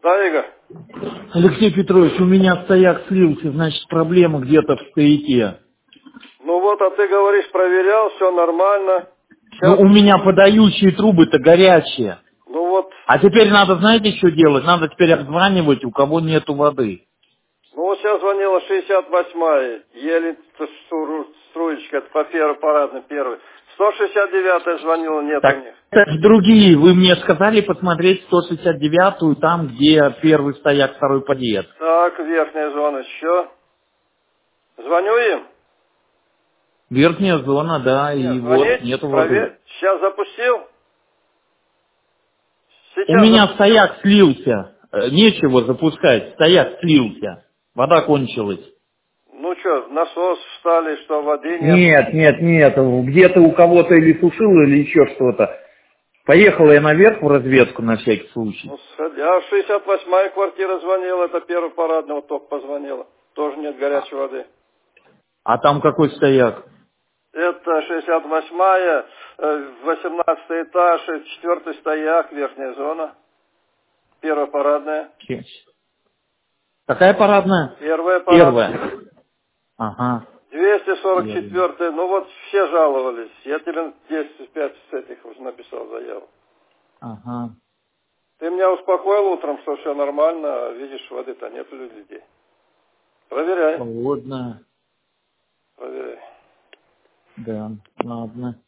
Да, Игорь? Алексей Петрович, у меня стояк слился, значит проблема где-то в стояке. Ну вот, а ты говоришь, проверял, все нормально. Ну Сейчас, у меня подающие трубы-то горячие. ну вот, А теперь надо, знаете, что делать? Надо теперь обзванивать, у кого нету воды. ну вот сейчас звонила 68-я, еле струечка, это по первой парадной первой. 169-я звонила, нет у Так, них. это другие. Вы мне сказали посмотреть 169-ю, там, где первый стояк, второй подъезд. Так, верхняя зона еще. Звоню им? Верхняя зона, да, Нет, и вот, звонить, нету воды. проверь. Сейчас запустил? У Сейчас меня запустил? стояк слился. Нечего запускать, стояк слился. Вода кончилась. Ну что, насос встали, что воды нет. Нет, нет, нет. Где-то у кого-то или сушило, или еще что-то. Поехала я наверх в разведку на всякий случай. Ну, сходи. А 68-я квартира звонила, это первый парадный, вот только позвонила. Тоже нет горячей воды. А там какой стояк? Это 68-я, 18 этаж, 4 стояк, верхняя зона. Первая парадная. Какая парадная? Первая парадная. Первая. Ага. 244, ну вот все жаловались. Я тебе 10-5 с этих уже написал заяву. Ага. Ты меня успокоил утром, что все нормально, а видишь, воды-то нет у людей. Проверяй. Холодная. Проверяй. Да, ладно.